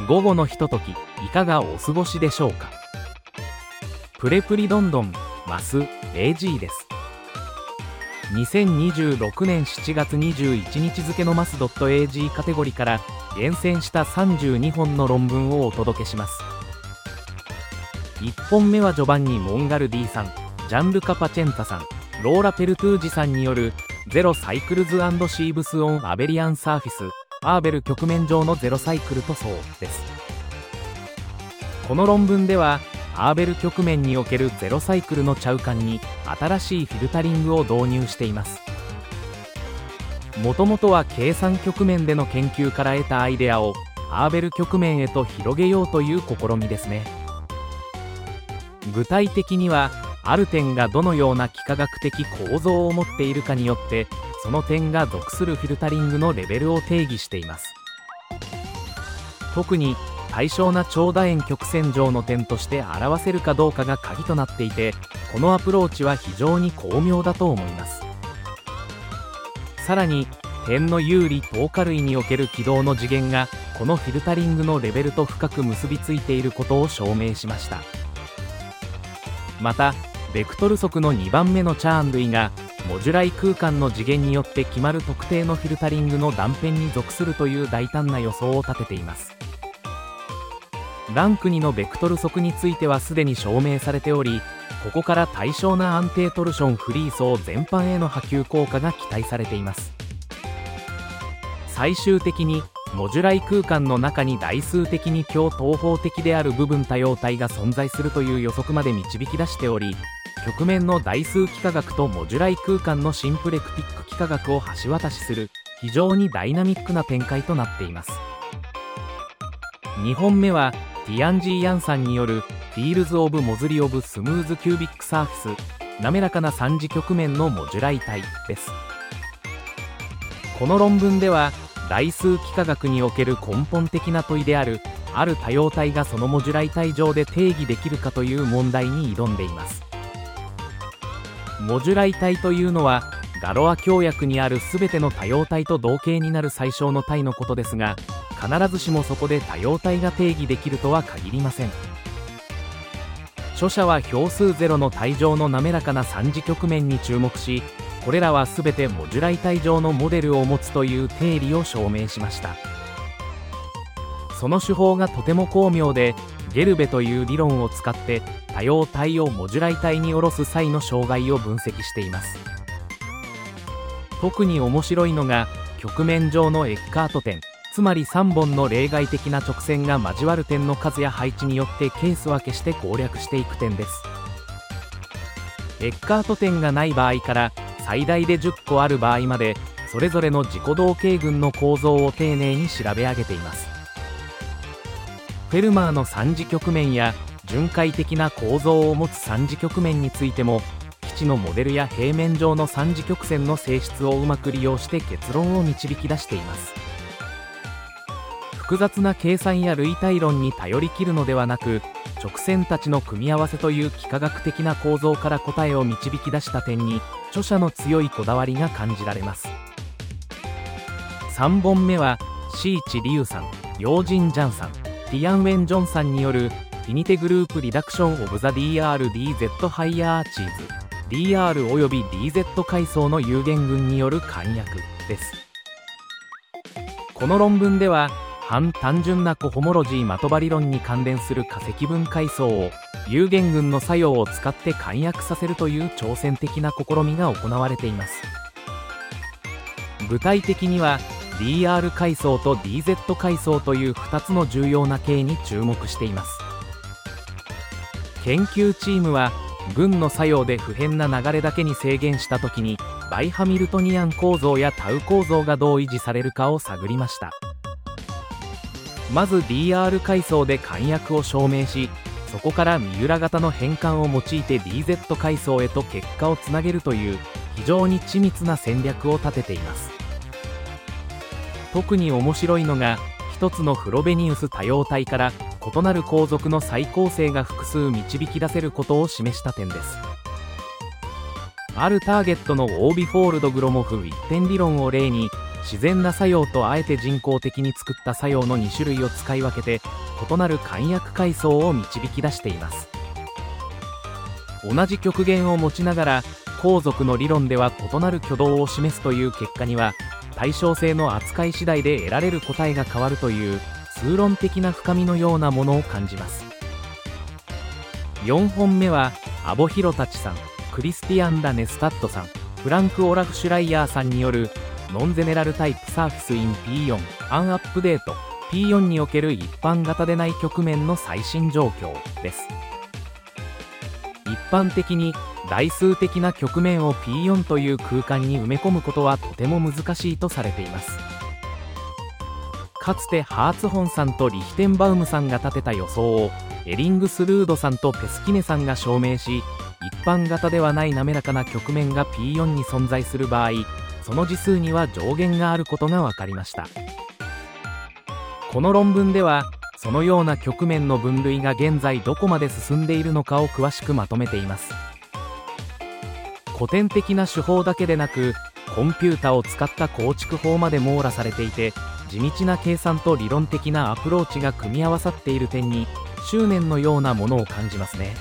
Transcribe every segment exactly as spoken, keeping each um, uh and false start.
午後のひととき、いかがお過ごしでしょうか。プレプリどんどんマス エージー です。にせんにじゅうろくねんしちがつにじゅういちにち付のマス .ag カテゴリーから厳選したさんじゅうにほんの論文をお届けします。いっぽんめは序盤にモンガルディさん、ジャンルカ・パチェンタさん、ローラ・ペルトゥージさんによるゼロサイクルズ&シーブス・オン・アベリアン・サーフィスアーベル曲面上のゼロサイクル塗装です。この論文ではアーベル曲面におけるゼロサイクルの着間に新しいフィルタリングを導入しています。もともとは計算曲面での研究から得たアイデアをアーベル曲面へと広げようという試みですね。具体的にはある点がどのような幾何学的構造を持っているかによってその点が属するフィルタリングのレベルを定義しています。特に対称な長楕円曲線上の点として表せるかどうかが鍵となっていて、このアプローチは非常に巧妙だと思います。さらに点の有利等価類における軌道の次元がこのフィルタリングのレベルと深く結びついていることを証明しました。またベクトル則のにばんめのチャーン類がモジュライ空間の次元によって決まる特定のフィルタリングの断片に属するという大胆な予想を立てています。ランクにのベクトル則についてはすでに証明されており、ここから対称な安定トルションフリー層全般への波及効果が期待されています。最終的にモジュライ空間の中に代数的に強等方的である部分多様体が存在するという予測まで導き出しており、曲面の代数幾何学とモジュライ空間のシンプレクティック幾何学を橋渡しする非常にダイナミックな展開となっています。にほんめはティアンジー・ヤンさんによるフィールズ・オブ・モズリ・オブ・スムーズ・キュービック・サーフィス滑らかな三次曲面のモジュライ体です。この論文では代数幾何学における根本的な問いであるある多様体がそのモジュライ体上で定義できるかという問題に挑んでいます。モジュライ体というのはガロア協約にあるすべての多様体と同型になる最小の体のことですが、必ずしもそこで多様体が定義できるとは限りません。著者は表数ゼロの体上の滑らかな三次曲面に注目し、これらはすべてモジュライ体上のモデルを持つという定理を証明しました。その手法がとても巧妙で、ゲルベという理論を使って多様体をモジュライ体に下ろす際の障害を分析しています。特に面白いのが曲面上のエッカート点、つまりさんぼんの例外的な直線が交わる点の数や配置によってケース分けして攻略していく点です。エッカート点がない場合から最大でじゅっこある場合まで、それぞれの自己同型群の構造を丁寧に調べ上げています。フェルマーの三次曲面や巡回的な構造を持つ三次曲面についても、基地のモデルや平面上の三次曲線の性質をうまく利用して結論を導き出しています。複雑な計算や類体論に頼り切るのではなく、直線たちの組み合わせという幾何学的な構造から答えを導き出した点に著者の強いこだわりが感じられます。さんぼんめはシーチ・リュウさん、ヨージン・ジャンさん、ティアン・ウェン・ジョンさんによるフィニテグループ・リダクション・オブ・ザ・ ディーアール・ディーゼット・ハイヤーチーズ ディーアール および ディーゼット 階層の有限群による簡約です。この論文では反単純なコホモロジー的場理論に関連する化積分階層を有限群の作用を使って簡約させるという挑戦的な試みが行われています。具体的には ディーアール 階層と ディーゼット 階層というふたつの重要な形に注目しています。研究チームは群の作用で不変な流れだけに制限したときにバイハミルトニアン構造やタウ構造がどう維持されるかを探りました。まず ディーアール 階層で簡約を証明し、そこから三浦型の変換を用いて ディーゼット 階層へと結果をつなげるという非常に緻密な戦略を立てています。特に面白いのが一つのフロベニウス多様体から異なる構造の再構成が複数導き出せることを示した点です。あるターゲットのオービフォールド・グロモフ一点理論を例に自然な作用とあえて人工的に作った作用のに種類を使い分けて、異なる簡約階層を導き出しています。同じ極限を持ちながら後続の理論では異なる挙動を示すという結果には、対称性の扱い次第で得られる答えが変わるという数論的な深みのようなものを感じます。よんほんめはアボヒロタチさん、クリスティアン・ダ・ネスタッドさん、フランク・オラフ・シュライヤーさんによるノンゼネラルタイプサーフィス イン ピーよん アンアップデート ピーよん における一般型でない局面の最新状況です。一般的に代数的な局面を ピーよん という空間に埋め込むことはとても難しいとされています。かつてハーツホンさんとリヒテンバウムさんが立てた予想をエリングスルードさんとペスキネさんが証明し、一般型ではない滑らかな局面が ピーよん に存在する場合、その次数には上限があることが分かりました。この論文ではそのような局面の分類が現在どこまで進んでいるのかを詳しくまとめています。古典的な手法だけでなく、コンピュータを使った構築法まで網羅されていて、地道な計算と理論的なアプローチが組み合わさっている点に執念のようなものを感じますね。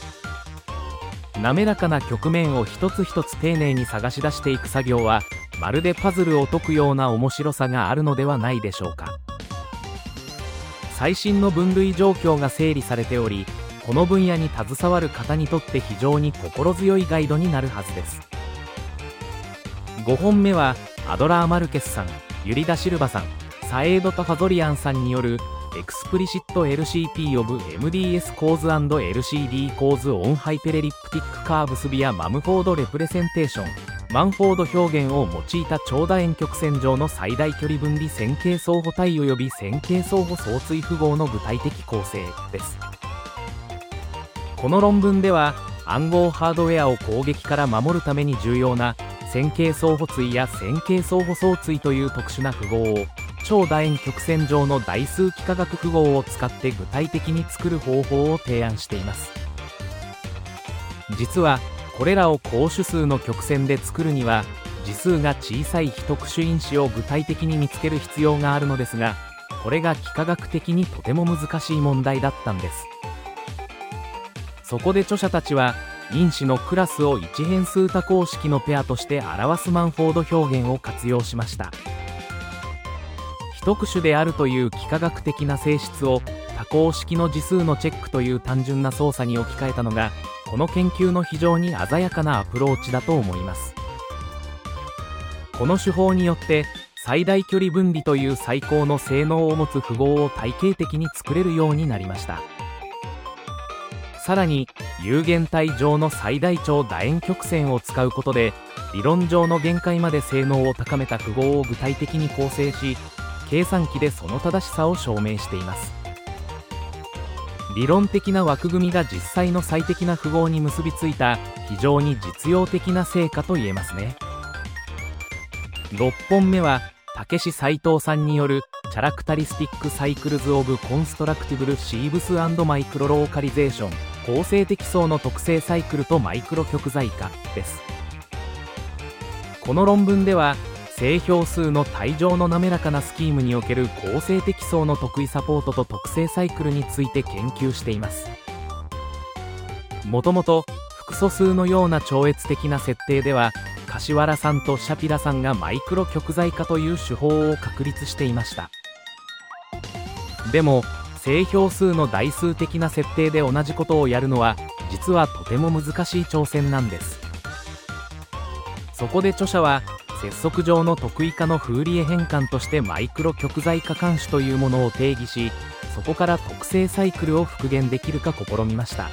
滑らかな局面を一つ一つ丁寧に探し出していく作業は、まるでパズルを解くような面白さがあるのではないでしょうか。最新の分類状況が整理されており、この分野に携わる方にとって非常に心強いガイドになるはずです。ごほんめはアドラー・マルケスさん、ユリダ・シルバさん、サエード・タファゾリアンさんによるエクスプリシット エルシーピー of エムディーエス 構図 &エルシーディー 構図 on ハイペレリプティックカーブスビアマムフォードレプレゼンテーション、マンフォード表現を用いた長楕円曲線上の最大距離分離線形相補体及び線形相補相対符号の具体的構成です。この論文では暗号ハードウェアを攻撃から守るために重要な線形相補対や線形相補相対という特殊な符号を超楕円曲線上の代数幾何学符号を使って具体的に作る方法を提案しています。実はこれらを高主数の曲線で作るには次数が小さい非特殊因子を具体的に見つける必要があるのですが、これが幾何学的にとても難しい問題だったんです。そこで著者たちは因子のクラスを一変数多項式のペアとして表すマンフォード表現を活用しました。非特殊であるという幾何学的な性質を多項式の次数のチェックという単純な操作に置き換えたのが、この研究の非常に鮮やかなアプローチだと思います。この手法によって最大距離分離という最高の性能を持つ符号を体系的に作れるようになりました。さらに有限体上の最大長楕円曲線を使うことで理論上の限界まで性能を高めた符号を具体的に構成し、計算機でその正しさを証明しています。理論的な枠組みが実際の最適な符号に結びついた非常に実用的な成果と言えますね。ろっぽんめは武志斉藤さんによるチャラクタリスティックサイクルズ・オブ・コンストラクティブル・シーブス・マイクロ・ローカリゼーション、構成適層の特性サイクルとマイクロ極在化です。この論文では正標数の体上の滑らかなスキームにおける構成適層の特異サポートと特性サイクルについて研究しています。もともと複素数のような超越的な設定では柏原さんとシャピラさんがマイクロ極在化という手法を確立していました。でも正標数の代数的な設定で同じことをやるのは実はとても難しい挑戦なんです。そこで著者は節則上の特異化のフーリエ変換としてマイクロ極在化監視というものを定義し、そこから特性サイクルを復元できるか試みました。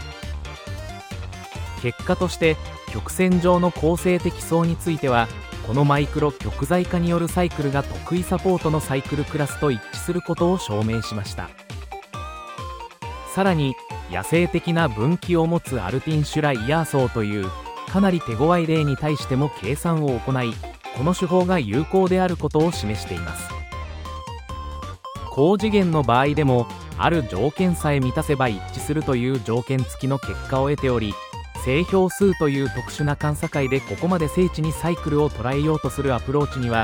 結果として曲線上の構成適層についてはこのマイクロ極在化によるサイクルが特異サポートのサイクルクラスと一致することを証明しました。さらに野生的な分岐を持つアルティンシュライヤー層というかなり手強い例に対しても計算を行い、この手法が有効であることを示しています。高次元の場合でもある条件さえ満たせば一致するという条件付きの結果を得ており、正標数という特殊な間境でここまで精緻にサイクルを捉えようとするアプローチには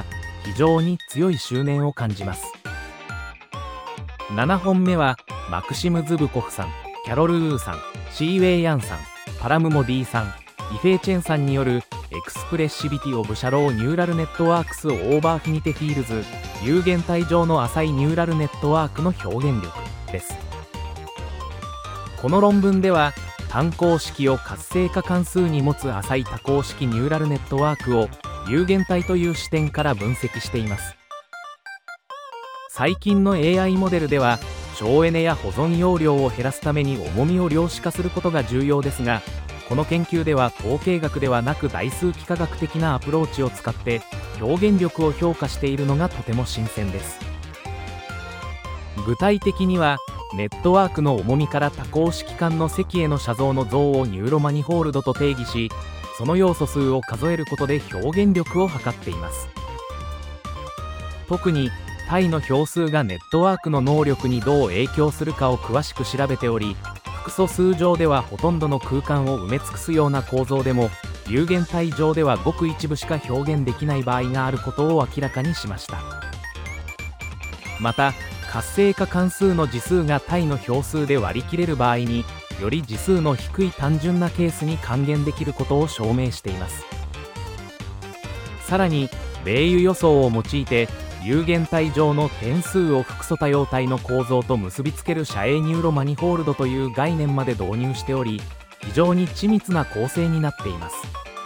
非常に強い執念を感じます。ななほんめはマクシム・ズブコフさん、キャロル・ウーさん、シーウェイ・ヤンさん、パラムモディさん、イフェイ・チェンさんによるエクスプレッシビティ・オブ・シャロー・ニューラル・ネットワークス・オーバーフィニテ・フィールズ、有限体上の浅いニューラルネットワークの表現力です。この論文では単項式を活性化関数に持つ浅い多項式ニューラルネットワークを有限体という視点から分析しています。最近の エーアイ モデルでは省エネや保存容量を減らすために重みを量子化することが重要ですが、この研究では統計学ではなく代数幾何学的なアプローチを使って表現力を評価しているのがとても新鮮です。具体的にはネットワークの重みから多項式間の積への写像の像をニューロマニホールドと定義し、その要素数を数えることで表現力を測っています。特に対の表数がネットワークの能力にどう影響するかを詳しく調べており、複素数上ではほとんどの空間を埋め尽くすような構造でも有限体上ではごく一部しか表現できない場合があることを明らかにしました。また活性化関数の次数が対の表数で割り切れる場合により次数の低い単純なケースに還元できることを証明しています。さらにベイユ予想を用いて有限体上の点数を複素多様体の構造と結びつける遮影ニューロマニホールドという概念まで導入しており、非常に緻密な構成になっています。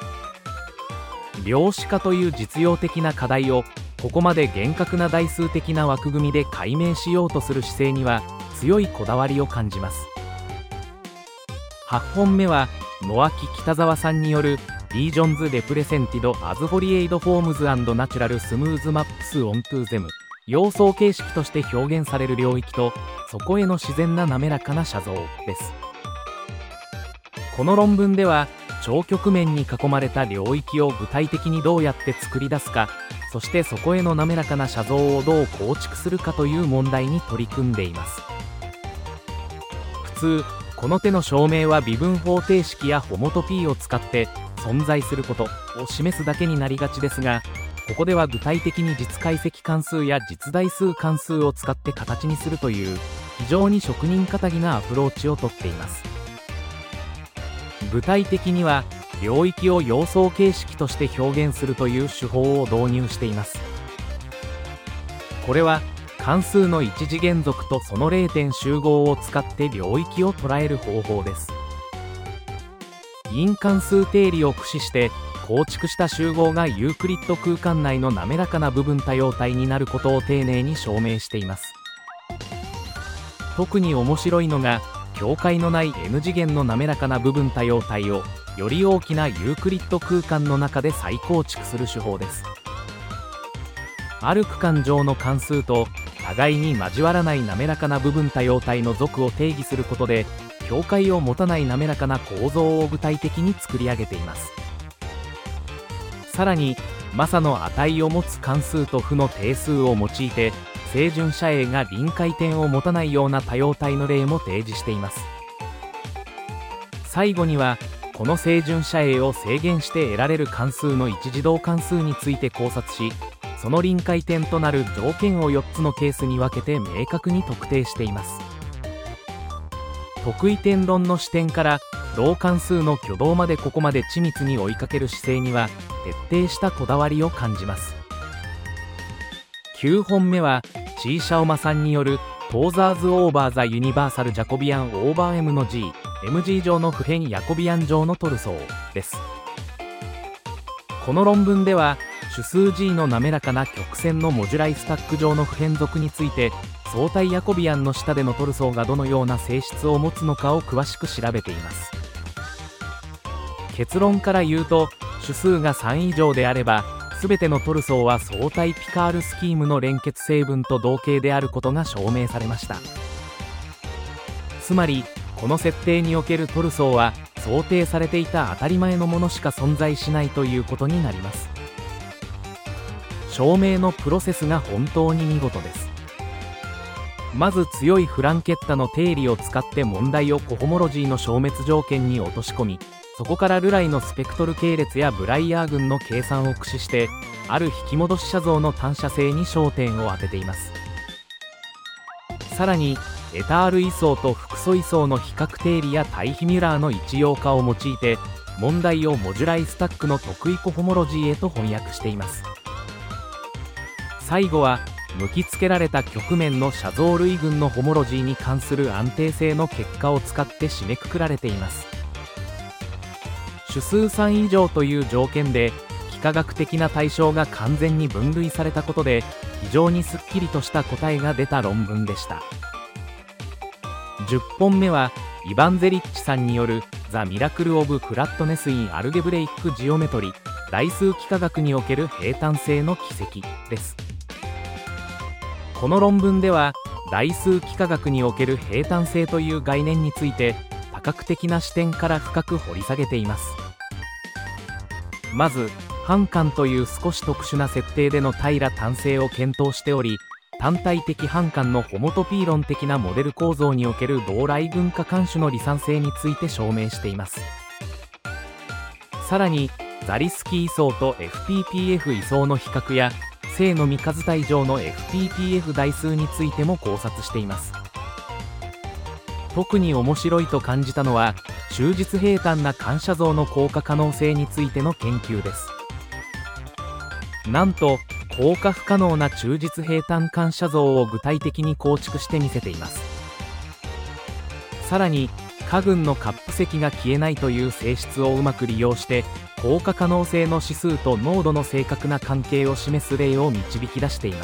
量子化という実用的な課題をここまで厳格な代数的な枠組みで解明しようとする姿勢には強いこだわりを感じます。はちほんめは野脇北沢さんによるリージョンズ・レプレセンティド・アズ・フォリエイド・フォームズ・アンド・ナチュラル・スムーズ・マップス・オン・トゥ・ゼム、様相形式として表現される領域とそこへの自然な滑らかな写像です。この論文では超曲面に囲まれた領域を具体的にどうやって作り出すか、そしてそこへの滑らかな写像をどう構築するかという問題に取り組んでいます。普通この手の証明は微分方程式やホモト P を使って存在することを示すだけになりがちですが、ここでは具体的に実解析関数や実代数関数を使って形にするという非常に職人かたぎなアプローチをとっています。具体的には領域を様相形式として表現するという手法を導入しています。これは関数の一次元属とその零点集合を使って領域を捉える方法です。因関数定理を駆使して構築した集合がユークリッド空間内の滑らかな部分多様体になることを丁寧に証明しています。特に面白いのが境界のない N 次元の滑らかな部分多様体をより大きなユークリッド空間の中で再構築する手法です。ある区間上の関数と互いに交わらない滑らかな部分多様体の属を定義することで境界を持たない滑らかな構造を具体的に作り上げています。さらにマサの値を持つ関数と負の定数を用いて正準遮影が臨界点を持たないような多様体の例も提示しています。最後にはこの正準遮影を制限して得られる関数の一次動関数について考察し、その臨界点となる条件をよっつのケースに分けて明確に特定しています。特異点論の視点から動関数の挙動までここまで緻密に追いかける姿勢には徹底したこだわりを感じます。きゅうほんめはチーシャオマさんによるトーザーズ・オーバー・ザ・ユニバーサル・ジャコビアン・オーバー M の G、エムジー 上の普遍ヤコビアン上のトルソーです。この論文では主数 G の滑らかな曲線のモジュライスタック上の普遍属について相対ヤコビアンの下でのトルソーがどのような性質を持つのかを詳しく調べています。結論から言うと主数がさん以上であれば全てのトルソーは相対ピカールスキームの連結成分と同型であることが証明されました。つまりこの設定におけるトルソーは想定されていた当たり前のものしか存在しないということになります。証明のプロセスが本当に見事です。まず強いフランケッタの定理を使って問題をコホモロジーの消滅条件に落とし込み、そこからルライのスペクトル系列やブライヤー群の計算を駆使してある引き戻し写像の単写性に焦点を当てています。さらにエタール位相と複素位相の比較定理や対比ミュラーの一様化を用いて問題をモジュライスタックの特異コホモロジーへと翻訳しています。最後は向きつけられた曲面の写像類群のホモロジーに関する安定性の結果を使って締めくくられています。主数さん以上という条件で幾何学的な対象が完全に分類されたことで非常にすっきりとした答えが出た論文でした。じゅっぽんめはイヴァンゼリッチさんによるザ・ミラクル・オブ・フラットネス・イン・アルゲブレイック・ジオメトリ、代数幾何学における平坦性の奇跡です。この論文では代数幾何学における平坦性という概念について多角的な視点から深く掘り下げています。まず半環という少し特殊な設定での平ら単性を検討しており、単体的半環のホモトピー論的なモデル構造における同来群化干種の離散性について証明しています。さらにザリスキー位相と エフピーピーエフ 位相の比較や正の未数体上の エフピーピーエフ 代数についても考察しています。特に面白いと感じたのは中実平坦な間写像の効果可能性についての研究です。なんと効果不可能な中実平坦間写像を具体的に構築してみせています。さらに下群のカップ積が消えないという性質をうまく利用して効果可能性の指数と濃度の正確な関係を示す例を導き出しています。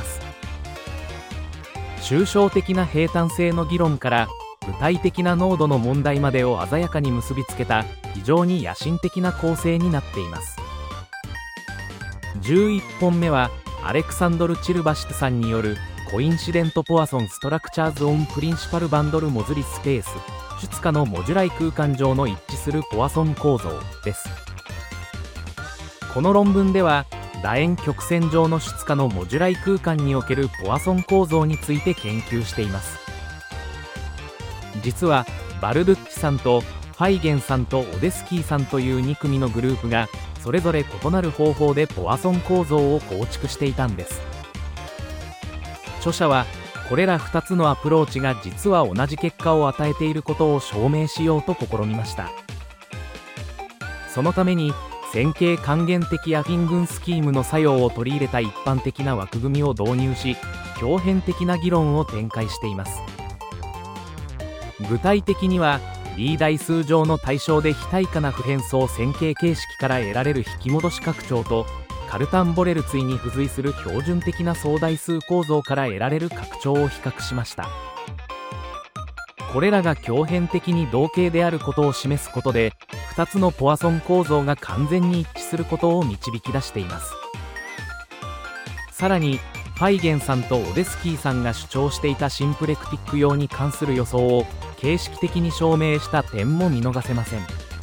抽象的な平坦性の議論から具体的な濃度の問題までを鮮やかに結びつけた非常に野心的な構成になっています。じゅういっぽんめはアレクサンドル・チルバシトさんによるコインシデント・ポアソン・ストラクチャーズ・オン・プリンシパル・バンドル・モズリスペース出荷のモジュライ空間上の一致するポアソン構造です。この論文では楕円曲線上の出荷のモジュライ空間におけるポアソン構造について研究しています。実はバルドゥッチさんとファイゲンさんとオデスキーさんというに組のグループがそれぞれ異なる方法でポアソン構造を構築していたんです。著者はこれらふたつのアプローチが実は同じ結果を与えていることを証明しようと試みました。そのために線形還元的アフィン群スキームの作用を取り入れた一般的な枠組みを導入し強変的な議論を展開しています。具体的には B 代数上の対象で非対価な不変相線形形式から得られる引き戻し拡張とカルタン・ボレル対に付随する標準的な相代数構造から得られる拡張を比較しました。これらが強変的に同型であることを示すことでふたつのポアソン構造が完全に一致することを導き出しています。さらにファイゲンさんとオデスキーさんが主張していたシンプレクティック用に関する予想を形式的に証明した点も見逃せません。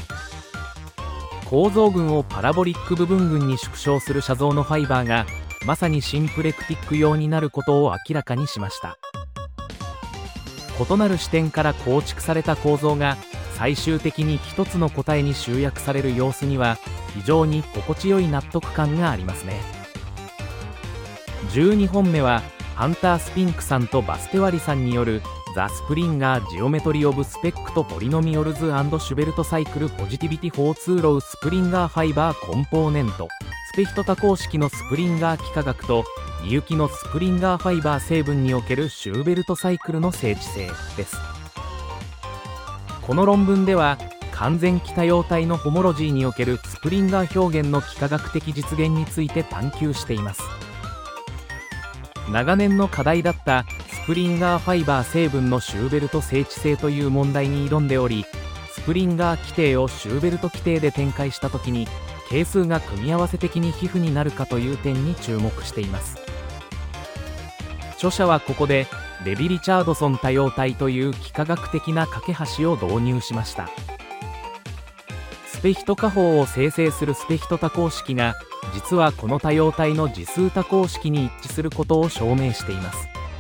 構造群をパラボリック部分群に縮小する写像のファイバーがまさにシンプレクティック用になることを明らかにしました。異なる視点から構築された構造が最終的に一つの答えに集約される様子には非常に心地よい納得感がありますね。じゅうにほんめはハンター・スピンクさんとバステワリさんによるザ・スプリンガー・ジオメトリ・オブ・スペックとポリノミオルズ&シュベルト・サイクル・ポジティビティ・フォー・ツーロウ・スプリンガー・ファイバー・コンポーネントスペヒト多項式のスプリンガー幾何学とみゆきのスプリンガーファイバー成分におけるシューベルトサイクルの整地性です。この論文では完全期多様体のホモロジーにおけるスプリンガー表現の幾何学的実現について探求しています。長年の課題だったスプリンガーファイバー成分のシューベルト整地性という問題に挑んでおり、スプリンガー規定をシューベルト規定で展開したときに係数が組み合わせ的に皮膚になるかという点に注目しています。著者はここでレヴィ・リチャードソン多様体という幾何学的な架け橋を導入しました。スペヒト加法を生成するスペヒト多項式が実はこの多様体の次数多項式に一致することを証明しています。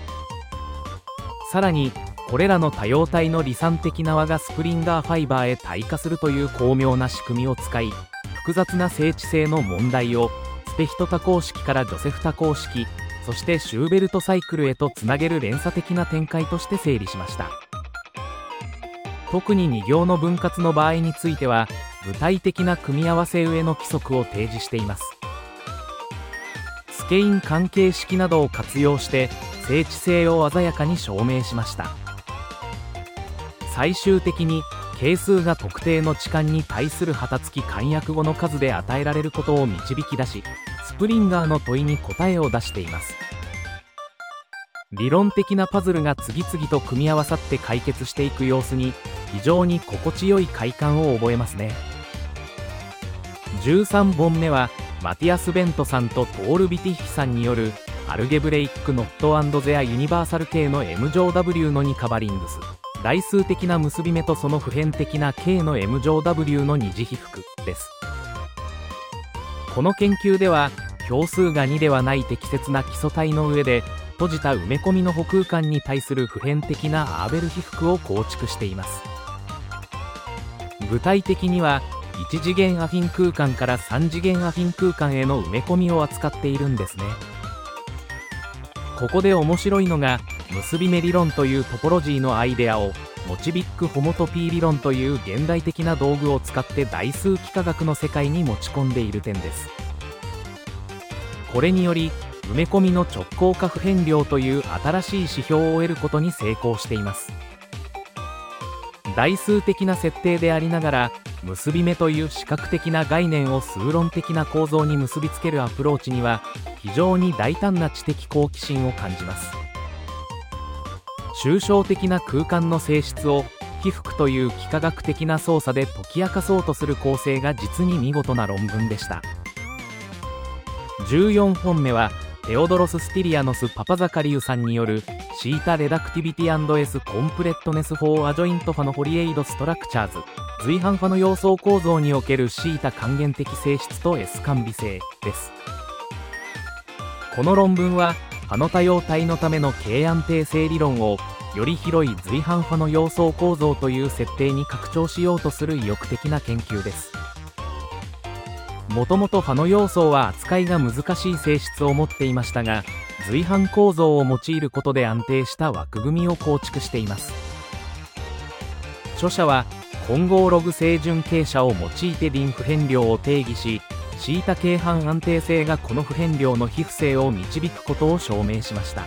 さらにこれらの多様体の離散的な輪がスプリンガーファイバーへ退化するという巧妙な仕組みを使い、複雑な整地性の問題をスペヒト多項式からジョセフ多項式、そしてシューベルトサイクルへとつなげる連鎖的な展開として整理しました。特にに行の分割の場合については、具体的な組み合わせ上の規則を提示しています。スケイン関係式などを活用して整地性を鮮やかに証明しました。最終的に係数が特定の置換に対する旗付き簡約語の数で与えられることを導き出し、スプリンガーの問いに答えを出しています。理論的なパズルが次々と組み合わさって解決していく様子に非常に心地よい快感を覚えますね。じゅうさんぼんめはマティアス・ベントさんとトール・ビティッヒさんによるアルゲブレイック・ノット・ゼア・ユニバーサル系の エム 乗 ダブリュー のにカバリングス、代数的な結び目とその普遍的な K の エム 乗 ダブリュー の二次被覆です。この研究では表数がにではない適切な基礎体の上で閉じた埋め込みの補空間に対する普遍的なアーベル被覆を構築しています。具体的にはいち次元アフィン空間からさん次元アフィン空間への埋め込みを扱っているんですね。ここで面白いのが結び目理論というトポロジーのアイデアをモチビックホモトピー理論という現代的な道具を使って代数幾何学の世界に持ち込んでいる点です。これにより埋め込みの直行化不変量という新しい指標を得ることに成功しています。代数的な設定でありながら結び目という視覚的な概念を数論的な構造に結びつけるアプローチには非常に大胆な知的好奇心を感じます。抽象的な空間の性質を被覆という幾何学的な操作で解き明かそうとする構成が実に見事な論文でした。じゅうよんほんめはテオドロス・スティリアノス・パパザカリウさんによるシータ・レダクティビティ &S コンプレットネス・フォー・アジョイント・ファノ・ホリエイド・ストラクチャーズ、随伴ファの様相構造におけるシータ還元的性質と S 間微性です。この論文はファの多様体のための径安定性理論をより広い随伴ファの様相構造という設定に拡張しようとする意欲的な研究です。もともとファの要素は扱いが難しい性質を持っていましたが、随伴構造を用いることで安定した枠組みを構築しています。著者は混合ログ正準傾斜を用いてディン普遍量を定義し、シータ径範安定性がこの普遍量の非不正を導くことを証明しました。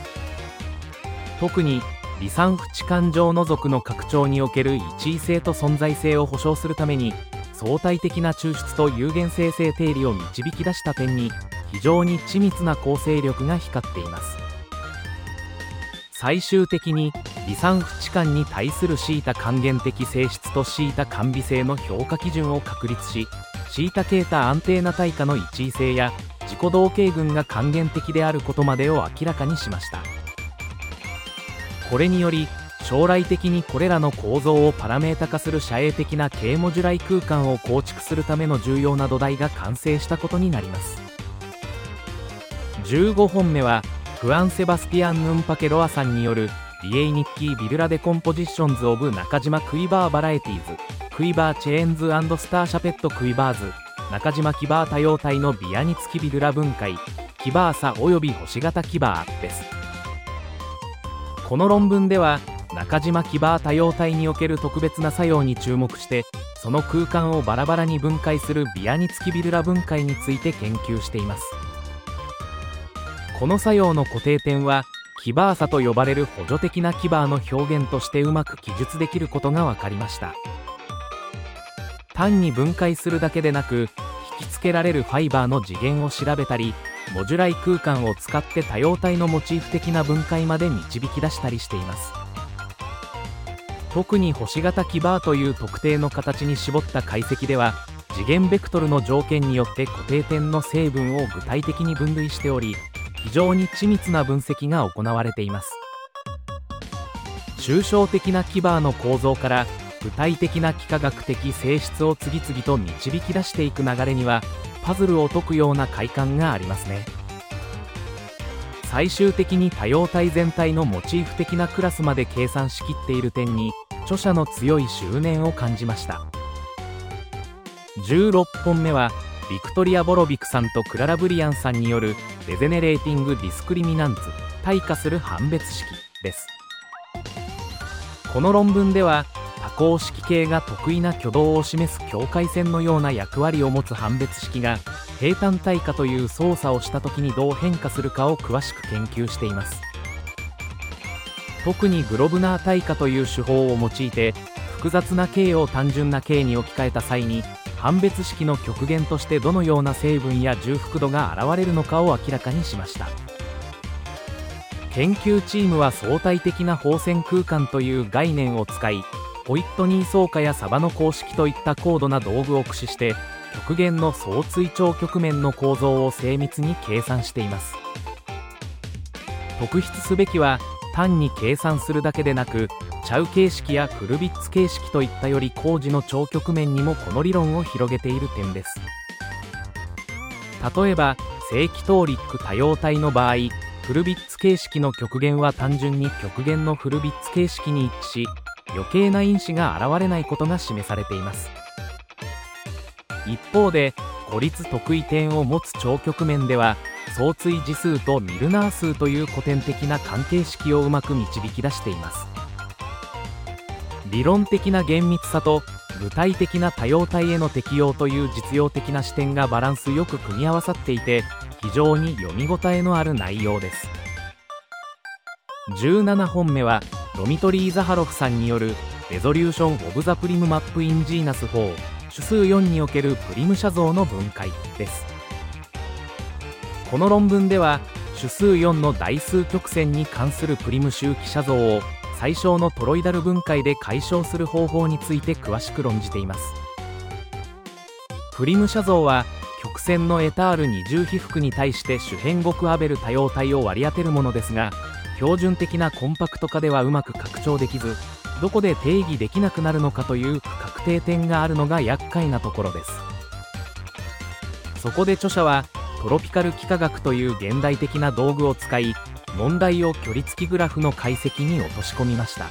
特に離散不置換上の属の拡張における一位性と存在性を保証するために相対的な抽出と有限生成定理を導き出した点に非常に緻密な構成力が光っています。最終的に離散不置換に対するシータ還元的性質とシータ間微性の評価基準を確立し、シータケータ安定な対価の一位性や自己同型群が還元的であることまでを明らかにしました。これにより将来的にこれらの構造をパラメータ化する遮影的なKモジュライ空間を構築するための重要な土台が完成したことになります。じゅうごほんめはフアン・セバスティアン・ヌンパケ・ロアさんによるリエイニッキー・ビルラ・デコンポジションズ・オブ・中島クイバー・バラエティーズ、クイバー・チェーンズ・スター・シャペット・クイバーズ、中島キバー多様体のビアニ付きビルラ分解、キバーサおよび星型キバーです。この論文では中島キバー多様体における特別な作用に注目して、その空間をバラバラに分解するビアニ付きビルラ分解について研究しています。この作用の固定点はキバー差と呼ばれる補助的なキバーの表現としてうまく記述できることが分かりました。単に分解するだけでなく、引き付けられるファイバーの次元を調べたり、モジュライ空間を使って多様体のモチーフ的な分解まで導き出したりしています。特に星型キバーという特定の形に絞った解析では、次元ベクトルの条件によって固定点の成分を具体的に分類しており、非常に緻密な分析が行われています。抽象的なキバーの構造から具体的な幾何学的性質を次々と導き出していく流れには、パズルを解くような快感がありますね。最終的に多様体全体のモチーフ的なクラスまで計算しきっている点に著者の強い執念を感じました。じゅうろっぽんめはビクトリア・ボロビクさんとクララ・ブリアンさんによるデゼネレーティング・ディスクリミナンツ退化する判別式です。この論文では多項式形が得意な挙動を示す境界線のような役割を持つ判別式が平坦退化という操作をした時にどう変化するかを詳しく研究しています。特にグロブナー退化という手法を用いて複雑な形を単純な形に置き換えた際に判別式の極限としてどのような成分や重複度が現れるのかを明らかにしました。研究チームは相対的な放線空間という概念を使い、ホイットニー相加やサバの公式といった高度な道具を駆使して極限の相対頂極面の構造を精密に計算しています。特筆すべきは単に計算するだけでなく、チャウ形式やフルビッツ形式といったより高次の頂極面にもこの理論を広げている点です。例えば正規トーリック多様体の場合、フルビッツ形式の極限は単純に極限のフルビッツ形式に一致し、余計な因子が現れないことが示されています。一方で孤立特異点を持つ頂極面では相対次数とミルナー数という古典的な関係式をうまく導き出しています。理論的な厳密さと具体的な多様体への適用という実用的な視点がバランスよく組み合わさっていて、非常に読み応えのある内容です。じゅうななほんめはドミトリー・ザハロフさんによるレゾリューション・オブ・ザ・プリム・マップ・イン・ジーナスフォー主数よんにおけるプリム写像の分解です。この論文では主数よんの代数曲線に関するプリム周期写像を最小のトロイダル分解で解消する方法について詳しく論じています。プリム写像は曲線のエタール二重被覆に対して主辺極アベル多様体を割り当てるものですが、標準的なコンパクト化ではうまく拡張できず、どこで定義できなくなるのかという不確定点があるのが厄介なところです。そこで著者はトロピカル幾何学という現代的な道具を使い、問題を距離付きグラフの解析に落とし込みました。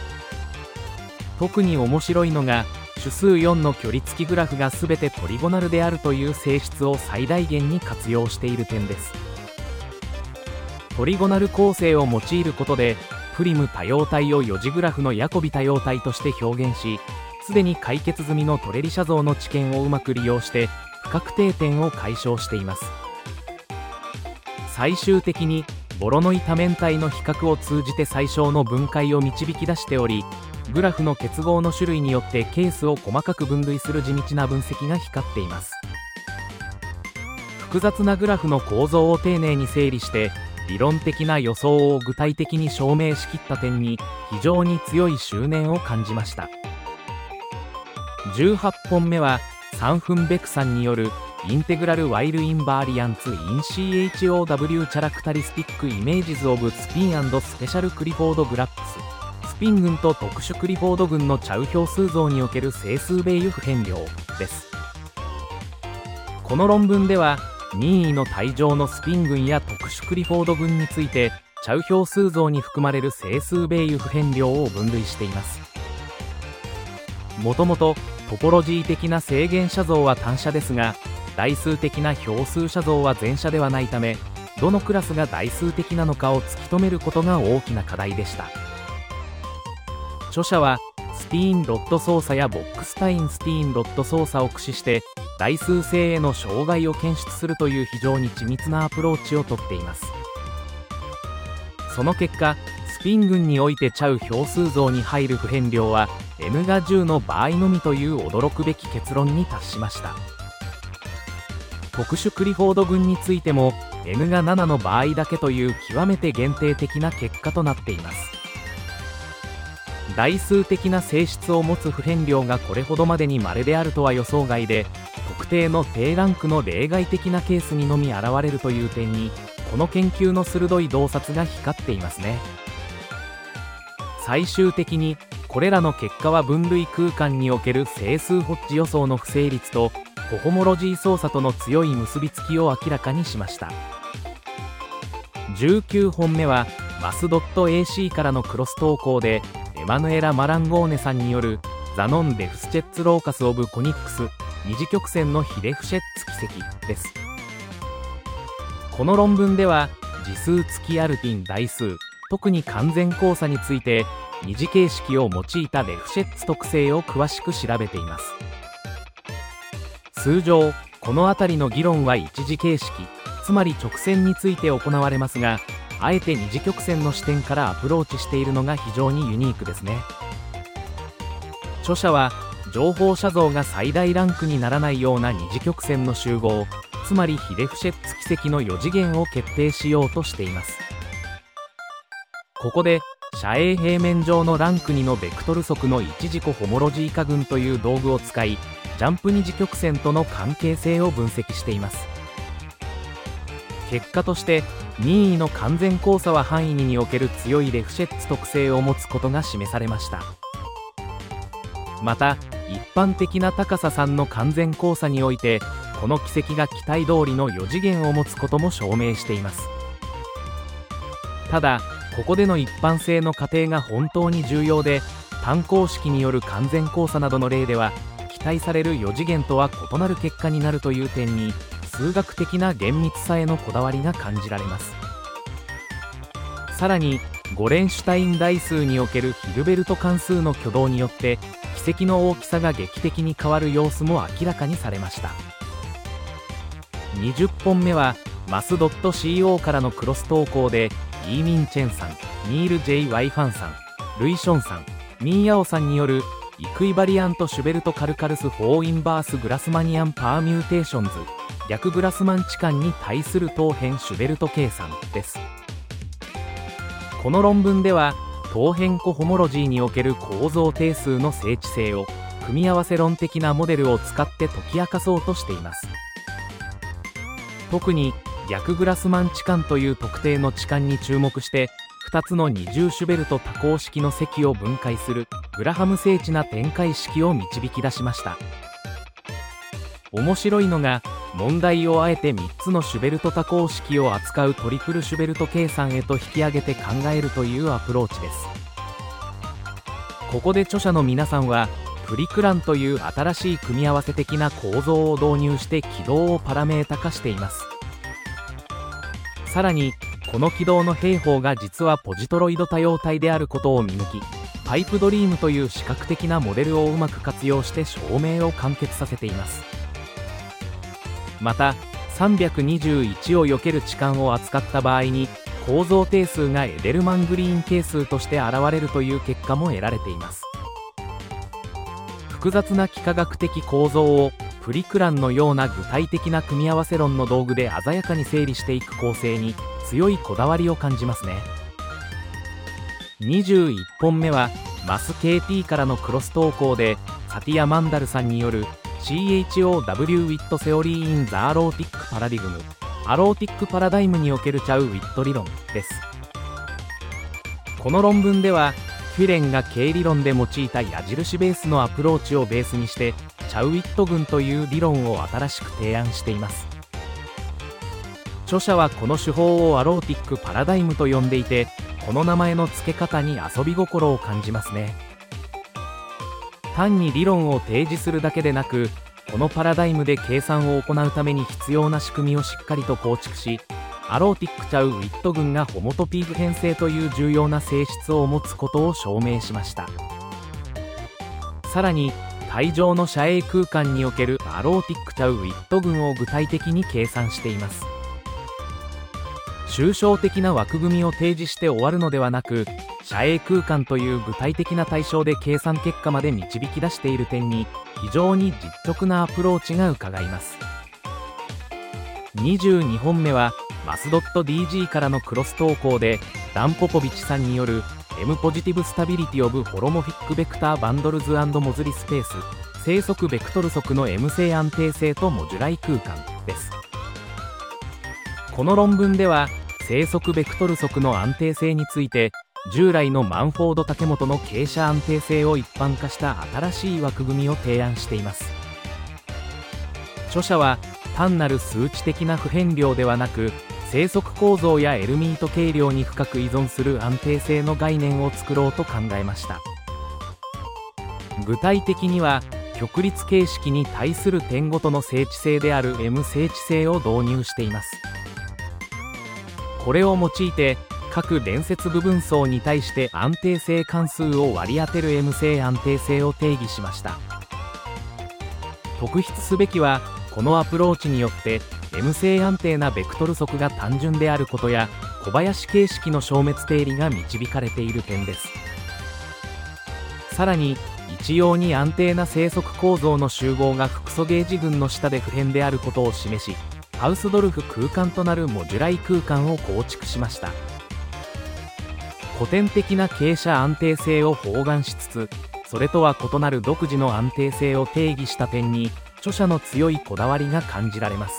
特に面白いのが主数よんの距離付きグラフが全てポリゴナルであるという性質を最大限に活用している点です。ポリゴナル構成を用いることでプリム多様体をよ次グラフのヤコビ多様体として表現し、すでに解決済みのトレリ写像の知見をうまく利用して不確定点を解消しています。最終的にボロノイ多面体の比較を通じて最小の分解を導き出しており、グラフの結合の種類によってケースを細かく分類する地道な分析が光っています。複雑なグラフの構造を丁寧に整理して理論的な予想を具体的に証明しきった点に非常に強い執念を感じました。じゅうはっぽんめはサンフンベクさんによるインテグラルワイルインバーリアンツイン シーエイチオーダブリュー チャラクタリスティックイメージズオブスピン&スペシャルクリフォードグラップススピン群と特殊クリフォード群のチャウ票数像における整数ベイユ不変量です。この論文では任意の体上のスピン群や特殊クリフォード群についてチャウ票数像に含まれる整数ベイユ不変量を分類しています。もともとトポロジー的な正弦写像は単写ですが、代数的な票数写像は全写ではないため、どのクラスが代数的なのかを突き止めることが大きな課題でした。著者はスティーンロッド操作やボックスタインスティーンロッド操作を駆使して代数性への障害を検出するという非常に緻密なアプローチをとっています。その結果、スピン群においてチャウ票数像に入る不変量は N がじゅうの場合のみという驚くべき結論に達しました。特殊クリフォード群についても N がななの場合だけという極めて限定的な結果となっています。代数的な性質を持つ不変量がこれほどまでに稀であるとは予想外で、特定の低ランクの例外的なケースにのみ現れるという点にこの研究の鋭い洞察が光っていますね。最終的にこれらの結果は分類空間における整数ホッジ予想の不成立とコホモロジー操作との強い結びつきを明らかにしました。じゅうきゅうほんめはマス .ac からのクロス投稿でエマヌエラ・マランゴーネさんによるザノン・デフスチェッツ・ローカス・オブ・コニックス二次曲線のヒレフシェッツ軌跡です。この論文では次数付きアルティン代数、特に完全交差について二次形式を用いたレフシェッツ特性を詳しく調べています。通常この辺りの議論は一次形式、つまり直線について行われますが、あえて二次曲線の視点からアプローチしているのが非常にユニークですね。著者は情報写像が最大ランクにならないような二次曲線の集合、つまりヒレフシェッツ軌跡のよ次元を決定しようとしています。ここで斜影平面上のランクにのベクトル則の一次個ホモロジー化群という道具を使い、ジャンプ二次曲線との関係性を分析しています。結果として任意の完全交差は範囲ににおける強いレフシェッツ特性を持つことが示されました。また一般的な高ささんの完全交差においてこの軌跡が期待通りのよ次元を持つことも証明しています。ただここでの一般性の過程が本当に重要で、単項式による完全交差などの例では期待されるよ次元とは異なる結果になるという点に数学的な厳密さへのこだわりが感じられます。さらにゴレンシュタイン代数におけるヒルベルト関数の挙動によって軌跡の大きさが劇的に変わる様子も明らかにされました。にじゅっぽんめはマス .co からのクロス投稿でイーミン・チェンさん、ニール・ J ・ワイファンさん、ルイ・ションさん、ミン・ヤオさんによるイクイバリアント・シュベルト・カルカルス・フォー・インバース・グラスマニアン・パーミューテーションズ逆グラスマン置換に対する等辺シュベルト計算です。この論文では等辺コホモロジーにおける構造定数の整地性を組み合わせ論的なモデルを使って解き明かそうとしています。特に逆グラスマン置換という特定の置換に注目してふたつの二重シュベルト多項式の積を分解するグラハム精緻な展開式を導き出しました。面白いのが問題をあえてみっつのシュベルト多項式を扱うトリプルシュベルト計算へと引き上げて考えるというアプローチです。ここで著者の皆さんはプリクランという新しい組み合わせ的な構造を導入して軌道をパラメータ化しています。さらにこの軌道の平方が実はポジトロイド多様体であることを見抜き、パイプドリームという視覚的なモデルをうまく活用して証明を完結させています。またさんびゃくにじゅういちを避ける置換を扱った場合に構造定数がエデルマングリーン係数として現れるという結果も得られています。複雑な幾何学的構造をプリクランのような具体的な組み合わせ論の道具で鮮やかに整理していく構成に強いこだわりを感じますね。にじゅういっぽんめはマス ケーティー からのクロス投稿でサティア・マンダルさんによる シーエイチオーダブリュー ウィットセオリー・イン・ザ・アローティック・パラディグムアローティック・パラダイムにおけるチャウ・ウィット理論です。この論文ではフィレンが経理論で用いた矢印ベースのアプローチをベースにしてチャウ・ウィット群という理論を新しく提案しています。著者はこの手法をアローティック・パラダイムと呼んでいて、この名前の付け方に遊び心を感じますね。単に理論を提示するだけでなく、このパラダイムで計算を行うために必要な仕組みをしっかりと構築し、アローティックチャウ・ウィット群がホモトピー普遍性という重要な性質を持つことを証明しました。さらに帯状の斜影空間におけるアローティックチャウ・ウィット群を具体的に計算しています。抽象的な枠組みを提示して終わるのではなく、斜影空間という具体的な対象で計算結果まで導き出している点に非常に実直なアプローチがうかがえます。にじゅうにほんめはマス .dg からのクロス投稿でダン・ポポビチさんによる M ポジティブスタビリティオブホロモフィックベクターバンドルズ&モズリスペース正則ベクトル則の M 性安定性とモジュライ空間です。この論文では正則ベクトル則の安定性について従来のマンフォード竹本の傾斜安定性を一般化した新しい枠組みを提案しています。著者は単なる数値的な不変量ではなく、正則構造やエルミート計量に深く依存する安定性の概念を作ろうと考えました。具体的には曲率形式に対する点ごとの整地性である M 整地性を導入しています。これを用いて各連接部分層に対して安定性関数を割り当てる M 正安定性を定義しました。特筆すべきは、このアプローチによって M 正安定なベクトル則が単純であることや、小林形式の消滅定理が導かれている点です。さらに一様に安定な正則構造の集合が複素ゲージ群の下で不変であることを示し、ハウスドルフ空間となるモジュライ空間を構築しました。古典的な傾斜安定性を包含しつつ、それとは異なる独自の安定性を定義した点に著者の強いこだわりが感じられます。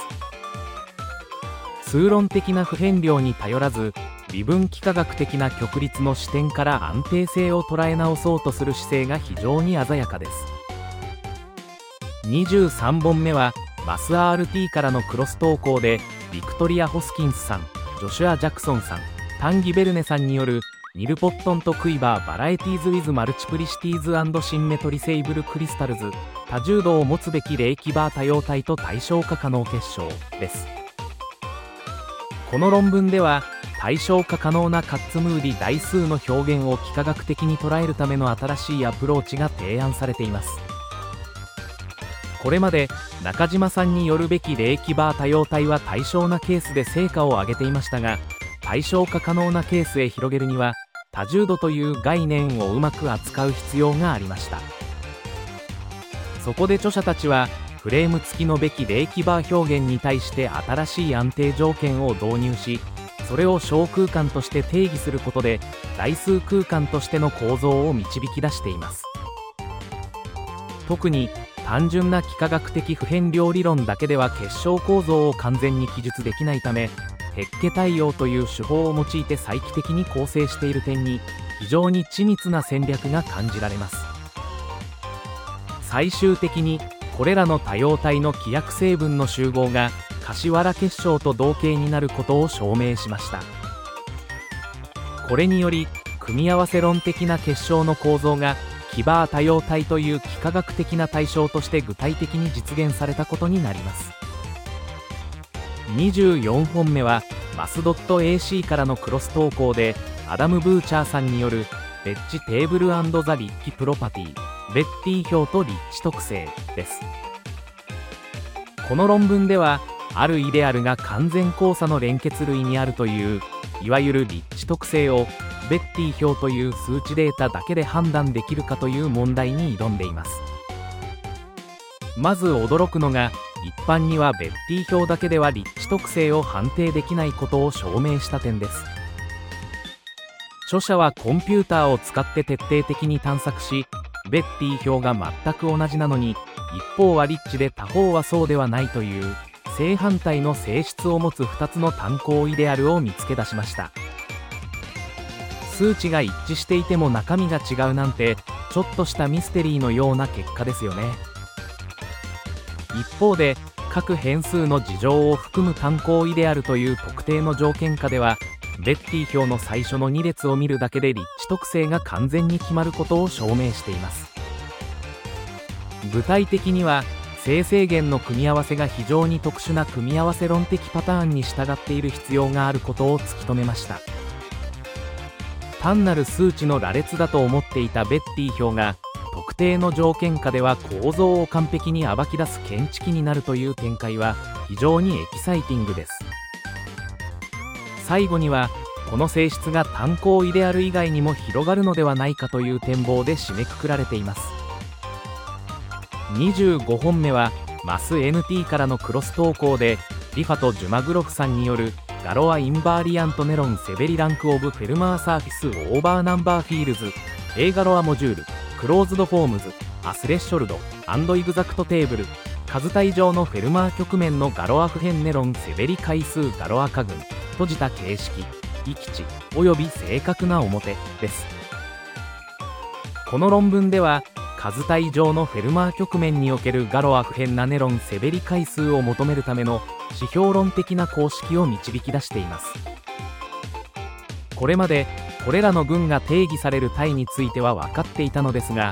数論的な不変量に頼らず、微分幾何学的な極律の視点から安定性を捉え直そうとする姿勢が非常に鮮やかです。にじゅうさんぼんめはマス アールティー からのクロス投稿で、ビクトリア・ホスキンスさん、ジョシュア・ジャクソンさん、タンギ・ベルネさんによるニルポットンとクイバーバラエティーズ・ウィズ・マルチプリシティーズ&シンメトリセイブル・クリスタルズ、多重度を持つべきレーキバー多様体と対象化可能結晶です。この論文では、対象化可能なカッツムーディ代数の表現を幾何学的に捉えるための新しいアプローチが提案されています。これまで中島さんによるべきレーキバー多様体は対象なケースで成果を上げていましたが、対象化可能なケースへ広げるには多重度という概念をうまく扱う必要がありました。そこで著者たちはフレーム付きのべきレーキバー表現に対して新しい安定条件を導入し、それを小空間として定義することで代数空間としての構造を導き出しています。特に単純な幾何学的不変量理論だけでは結晶構造を完全に記述できないため、ヘッケ対応という手法を用いて再帰的に構成している点に非常に緻密な戦略が感じられます。最終的にこれらの多様体の規約成分の集合が柏原結晶と同型になることを証明しました。これにより組み合わせ論的な結晶の構造がキバー多様体という幾何学的な対象として具体的に実現されたことになります。にじゅうよんほんめはマス .ac からのクロス投稿でアダム・ブーチャーさんによるベッジテーブル&ザ・リッチプロパティ、ベッティ表とリッチ特性です。この論文ではあるイデアルが完全交差の連結類にあるといういわゆるリッチ特性をベッティ表という数値データだけで判断できるかという問題に挑んでいます。まず驚くのが、一般にはベッティ表だけではリッチ特性を判定できないことを証明した点です。著者はコンピューターを使って徹底的に探索し、ベッティ表が全く同じなのに一方はリッチで他方はそうではないという正反対の性質を持つふたつの単項イデアルを見つけ出しました。数値が一致していても中身が違うなんてちょっとしたミステリーのような結果ですよね。一方で各変数の事情を含む単項イデアルという特定の条件下ではベッティ表の最初のに列を見るだけでリッチ特性が完全に決まることを証明しています。具体的には正正弦の組み合わせが非常に特殊な組み合わせ論的パターンに従っている必要があることを突き止めました。単なる数値の羅列だと思っていたベッティ表が特定の条件下では構造を完璧に暴き出す検知器になるという展開は非常にエキサイティングです。最後にはこの性質が単項イデアル以外にも広がるのではないかという展望で締めくくられています。にじゅうごほんめはマス エヌティー からのクロス投稿でリファとジュマグロフさんによるガロア・インバーリアント・ネロン・セベリランク・オブ・フェルマー・サーフィス・オーバー・ナンバー・フィールズ A ガロア・モジュールクローズドフォームズアスレッショルドアンドイグザクトテーブル数体上のフェルマー局面のガロア普遍ネロンセベリ回数ガロア化群閉じた形式域値および正確な表です。この論文では数体上のフェルマー局面におけるガロア普遍なネロンセベリ回数を求めるための指標論的な公式を導き出しています。これまでこれらの群が定義される体については分かっていたのですが、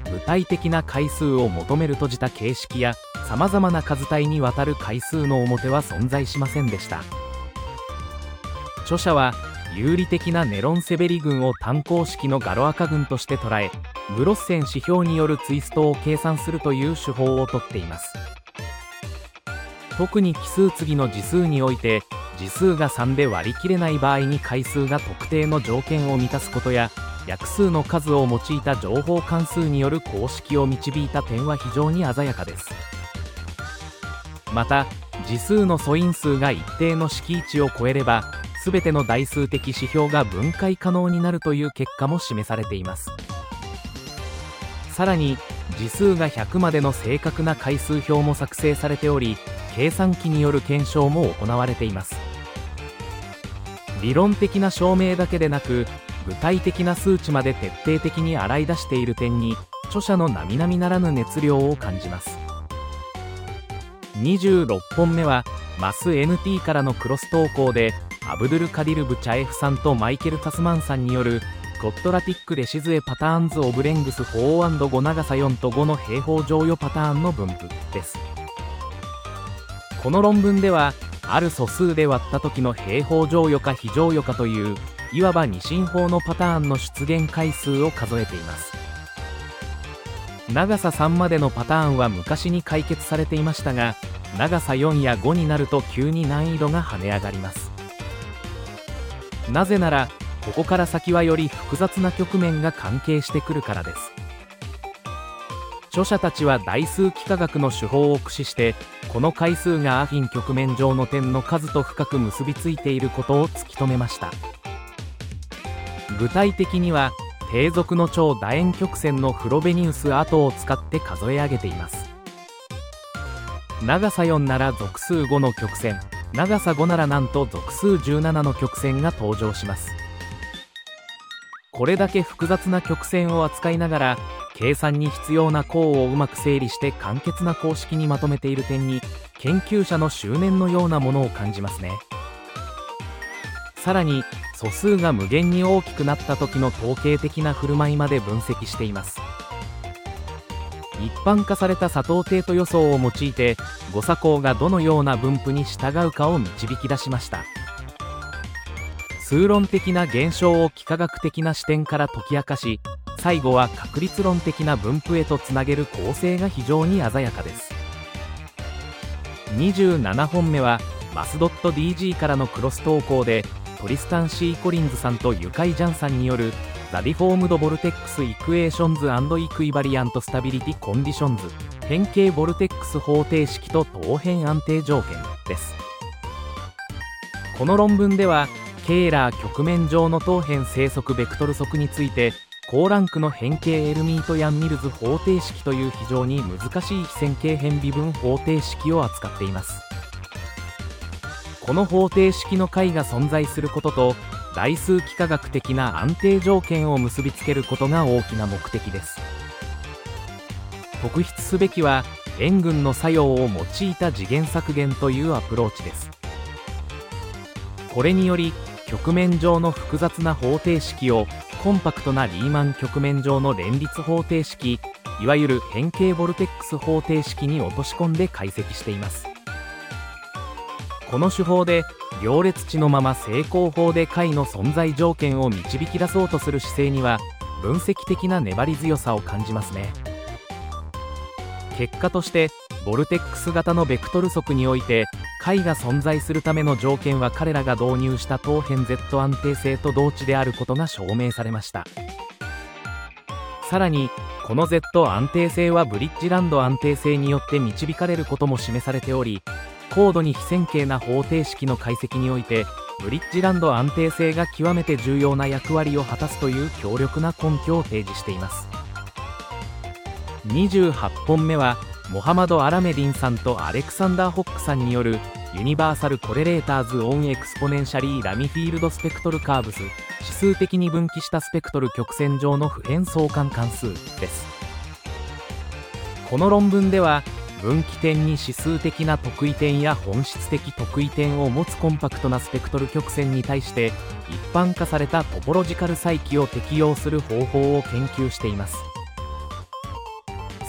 具体的な回数を求める閉じた形式やさまざまな数体にわたる回数の表は存在しませんでした。著者は有利的なネロン・セベリ群を単項式のガロアカ群として捉え、グロッセン指標によるツイストを計算するという手法をとっています。特に奇数次の次数において、次数がさんで割り切れない場合に回数が特定の条件を満たすことや、約数の数を用いた情報関数による公式を導いた点は非常に鮮やかです。また、次数の素因数が一定の式値を超えれば、すべての代数的指標が分解可能になるという結果も示されています。さらに、次数がひゃくまでの正確な回数表も作成されており、計算機による検証も行われています。理論的な証明だけでなく、具体的な数値まで徹底的に洗い出している点に、著者の並々ならぬ熱量を感じます。にじゅうろっぽんめは、マス エヌティー からのクロス投稿で、アブドゥル・カディル・ブチャエフさんとマイケル・タスマンさんによるコットラティック・レシズエ・パターンズ・オブ・レングス フォーアンドご 長さよんとごの平方乗与パターンの分布です。この論文では、ある素数で割った時の平方乗与か非乗与かといういわば二進法のパターンの出現回数を数えています。長ささんまでのパターンは昔に解決されていましたが、長さよんやごになると急に難易度が跳ね上がります。なぜなら、ここから先はより複雑な局面が関係してくるからです。著者たちは代数幾何学の手法を駆使して、この回数がアフィン局面上の点の数と深く結びついていることを突き止めました。具体的には、低属の超楕円曲線のフロベニウス跡を使って数え上げています。長さよんなら属数ごの曲線、長さごならなんと属数じゅうななの曲線が登場します。これだけ複雑な曲線を扱いながら、計算に必要な項をうまく整理して簡潔な公式にまとめている点に、研究者の執念のようなものを感じますね。さらに、素数が無限に大きくなった時の統計的な振る舞いまで分析しています。一般化された佐藤定と予想を用いて、誤差項がどのような分布に従うかを導き出しました。数論的な現象を幾何学的な視点から解き明かし、最後は確率論的な分布へとつなげる構成が非常に鮮やかです。にじゅうななほんめは、マス .dg からのクロス投稿で、トリスタン・シー・コリンズさんとユカイ・ジャンさんによるザ・ディフォームド・ボルテックス・イクエーションズ&イクイバリアント・スタビリティ・コンディションズ変形ボルテックス方程式と等辺安定条件です。この論文では、ケーラー局面上の等辺正則ベクトル則について、高ランクの変形エルミート・ヤン・ミルズ方程式という非常に難しい非線形変微分方程式を扱っています。この方程式の解が存在することと、代数幾何学的な安定条件を結びつけることが大きな目的です。特筆すべきは、円群の作用を用いた次元削減というアプローチです。これにより、局面上の複雑な方程式をコンパクトなリーマン局面上の連立方程式、いわゆる変形ボルテックス方程式に落とし込んで解析しています。この手法で、行列値のまま正攻法で解の存在条件を導き出そうとする姿勢には、分析的な粘り強さを感じますね。結果として、ボルテックス型のベクトル則において、解が存在するための条件は彼らが導入した等辺 Z 安定性と同値であることが証明されました。さらに、この Z 安定性はブリッジランド安定性によって導かれることも示されており、高度に非線形な方程式の解析において、ブリッジランド安定性が極めて重要な役割を果たすという強力な根拠を提示しています。にじゅうはっぽんめは、モハマド・アラメディンさんとアレクサンダー・ホックさんによるユニバーサル・コレレーターズ・オン・エクスポネンシャリー・ラミフィールド・スペクトル・カーブス、指数的に分岐したスペクトル曲線上の普遍相関関数です。この論文では、分岐点に指数的な特異点や本質的特異点を持つコンパクトなスペクトル曲線に対して一般化されたトポロジカル再帰を適用する方法を研究しています。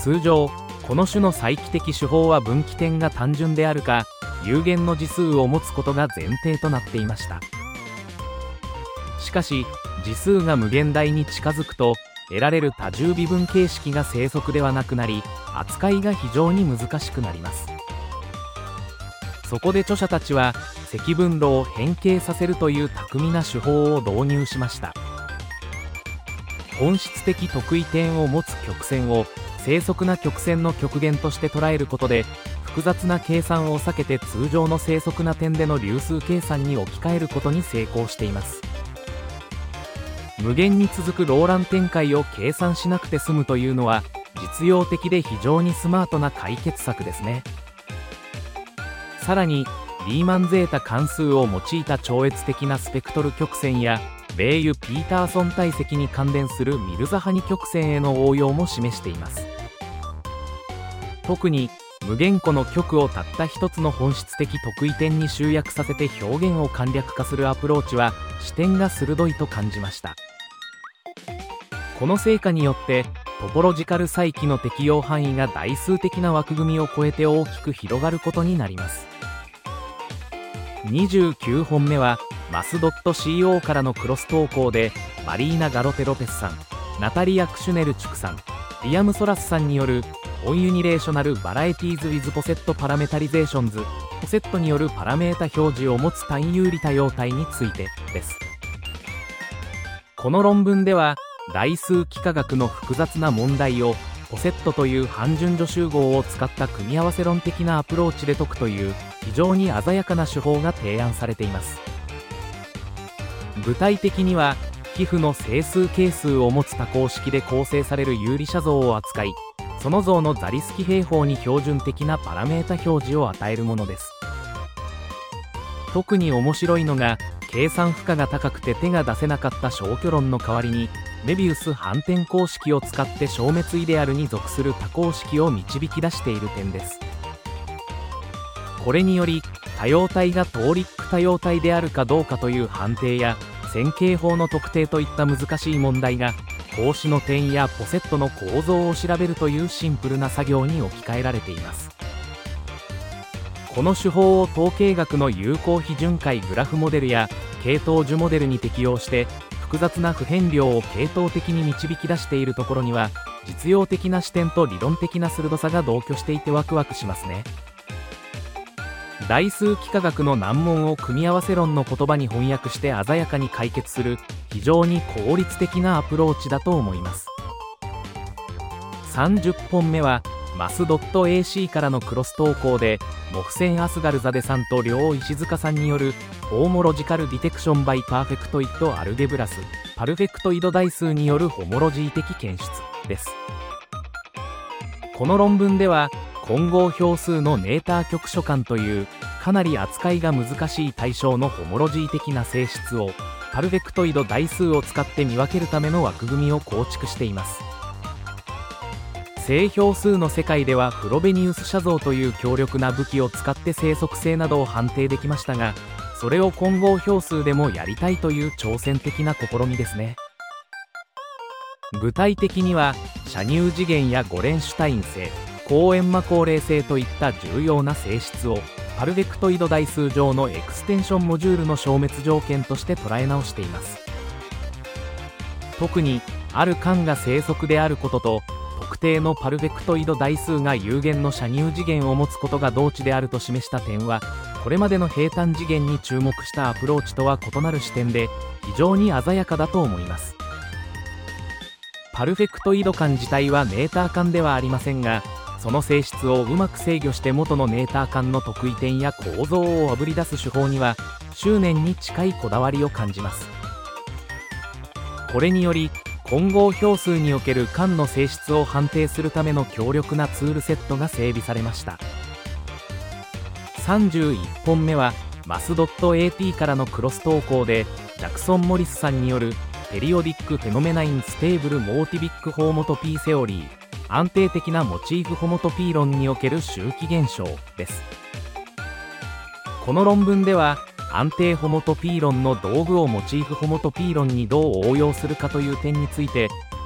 通常この種の再帰的手法は分岐点が単純であるか有限の次数を持つことが前提となっていました。しかし次数が無限大に近づくと得られる多重微分形式が正則ではなくなり、扱いが非常に難しくなります。そこで著者たちは積分路を変形させるという巧みな手法を導入しました。本質的特異点を持つ曲線を正則な曲線の極限として捉えることで、複雑な計算を避けて通常の正則な点での流数計算に置き換えることに成功しています。無限に続くローラン展開を計算しなくて済むというのは実用的で非常にスマートな解決策ですね。さらにリーマンゼータ関数を用いた超越的なスペクトル曲線やベイユ・ピーターソン体積に関連するミルザハニ曲線への応用も示しています。特に無限個の極をたった一つの本質的特異点に集約させて表現を簡略化するアプローチは視点が鋭いと感じました。この成果によってトポロジカル再帰の適用範囲が代数的な枠組みを超えて大きく広がることになります。にじゅうきゅうほんめはマス .co からのクロス投稿でマリーナ・ガロテロペスさん、ナタリア・クシュネルチュクさん、リアム・ソラスさんによるオンユニレーショナル・バラエティーズ・ウィズ・ポセット・パラメタリゼーションズ、ポセットによるパラメータ表示を持つ単有利多様体についてです。この論文では代数幾何学の複雑な問題をポセットという半順序集合を使った組み合わせ論的なアプローチで解くという非常に鮮やかな手法が提案されています。具体的には皮膚の整数係数を持つ多項式で構成される有理写像を扱い、その像のザリスキ平方に標準的なパラメータ表示を与えるものです。特に面白いのが計算負荷が高くて手が出せなかった消去論の代わりにメビウス反転公式を使って消滅イデアルに属する多項式を導き出している点です。これにより多様体がトーリック多様体であるかどうかという判定や線形法の特定といった難しい問題が格子の点やポセットの構造を調べるというシンプルな作業に置き換えられています。この手法を統計学の有効比巡回グラフモデルや系統樹モデルに適用して複雑な不変量を系統的に導き出しているところには実用的な視点と理論的な鋭さが同居していてワクワクしますね。代数幾何学の難問を組み合わせ論の言葉に翻訳して鮮やかに解決する非常に効率的なアプローチだと思います。さんじゅっぽんめはマス .ac からのクロス投稿でモフセン・アスガルザデさんと両石塚さんによるホーモロジカルディテクションバイパーフェクトイッドアルゲブラスパルフェクトイド代数によるホモロジー的検出です。この論文では混合票数のネーター局所間というかなり扱いが難しい対象のホモロジー的な性質をパルフェクトイド代数を使って見分けるための枠組みを構築しています。正票数の世界ではフロベニウス写像という強力な武器を使って正則性などを判定できましたが、それを混合票数でもやりたいという挑戦的な試みですね。具体的には射入次元やゴレンシュタイン性、高円魔高齢性といった重要な性質をパルフェクトイド代数上のエクステンションモジュールの消滅条件として捉え直しています。特にある間が正則であることと特定のパルフェクトイド代数が有限の射入次元を持つことが同値であると示した点はこれまでの平坦次元に注目したアプローチとは異なる視点で非常に鮮やかだと思います。パルフェクトイド間自体はネーター間ではありませんが、その性質をうまく制御して元のネーター間の特異点や構造をあぶり出す手法には執念に近いこだわりを感じます。これにより混合票数における間の性質を判定するための強力なツールセットが整備されました。さんじゅういっぽんめはマス .at からのクロス投稿でジャクソン・モリスさんによるペリオディック・フェノメナイン・ステーブル・モーティビック・ホーモトピーセオリー、安定的なモチーフホモトピー論における周期現象です。この論文では安定ホモトピー論の道具をモチーフホモトピー論にどう応用するかという点について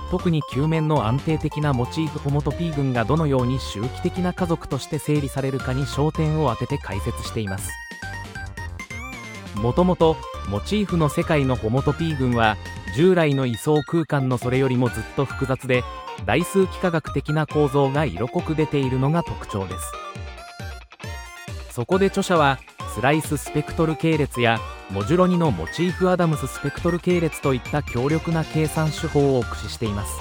特に球面の安定的なモチーフホモト P 群がどのように周期的な家族として整理されるかに焦点を当てて解説しています。もともとモチーフの世界のホモト P 群は従来の位相空間のそれよりもずっと複雑で、大数幾何学的な構造が色濃く出ているのが特徴です。そこで著者はスライススペクトル系列やモジュロにのモチーフアダムススペクトル系列といった強力な計算手法を駆使しています。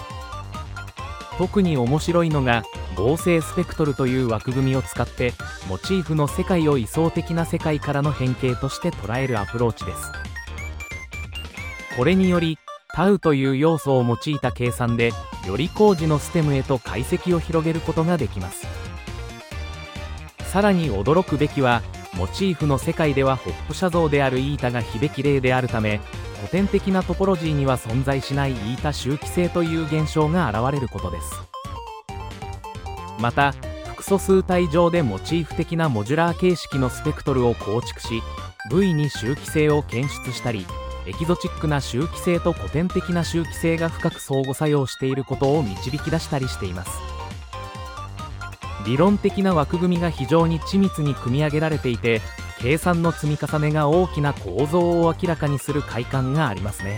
特に面白いのが合成スペクトルという枠組みを使ってモチーフの世界を位相的な世界からの変形として捉えるアプローチです。これによりタウという要素を用いた計算でより工事のステムへと解析を広げることができます。さらに驚くべきはモチーフの世界ではホップ写像であるイータが非べき例であるため、古典的なトポロジーには存在しないイータ周期性という現象が現れることです。また複素数体上でモチーフ的なモジュラー形式のスペクトルを構築し V に周期性を検出したり、エキゾチックな周期性と古典的な周期性が深く相互作用していることを導き出したりしています。理論的な枠組みが非常に緻密に組み上げられていて、計算の積み重ねが大きな構造を明らかにする快感がありますね。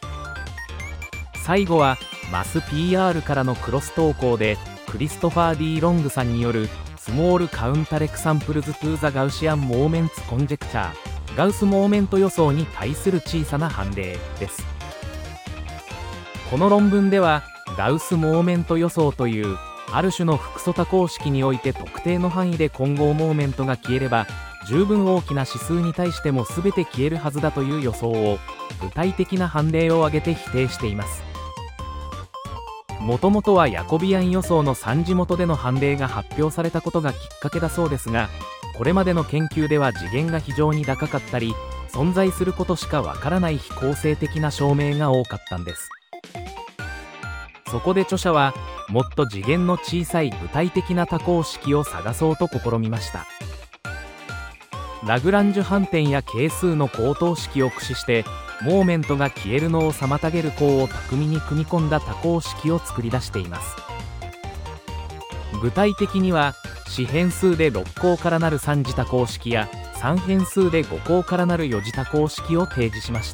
最後はマス ピーアール からのクロス投稿でクリストファー・ディ・ロングさんによるスモールカウンタレクサンプルズ・トゥ・ザ・ガウシアン・モーメンツ・コンジェクチャーガウスモーメント予想に対する小さな判例です。この論文ではガウスモーメント予想というある種の複素多項式において特定の範囲で混合モーメントが消えれば十分大きな指数に対しても全て消えるはずだという予想を具体的な判例を挙げて否定しています。もともとはヤコビアン予想のさん次元での判例が発表されたことがきっかけだそうですが、これまでの研究では次元が非常に高かったり存在することしかわからない非構成的な証明が多かったんです。そこで著者はもっと次元の小さい具体的な多項式を探そうと試みました。ラグランジュ反転や係数の高等式を駆使してモーメントが消えるのを妨げる項を巧みに組み込んだ多項式を作り出しています。具体的には四変数でろっ項からなるさん次多項式やさん変数でご項からなるよん次多項式を提示しました。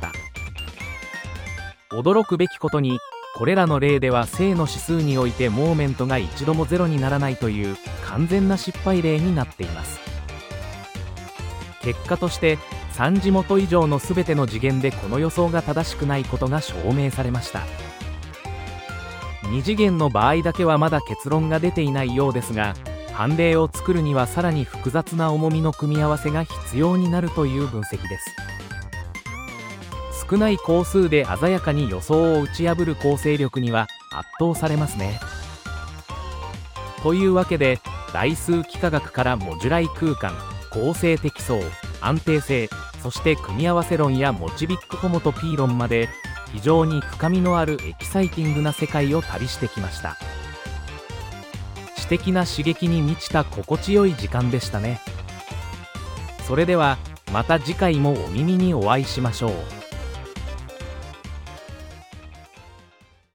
驚くべきことにこれらの例では正の指数においてモーメントが一度もゼロにならないという完全な失敗例になっています。結果としてさん次元以上の全ての次元でこの予想が正しくないことが証明されました。に次元の場合だけはまだ結論が出ていないようですが、判例を作るにはさらに複雑な重みの組み合わせが必要になるという分析です。少ない項数で鮮やかに予想を打ち破る構成力には圧倒されますね。というわけで大数幾何学からモジュライ空間、構成適相、安定性、そして組み合わせ論やモチビックホモと P 論まで非常に深みのあるエキサイティングな世界を旅してきました。知的な刺激に満ちた心地よい時間でしたね。それではまた次回もお耳にお会いしましょう。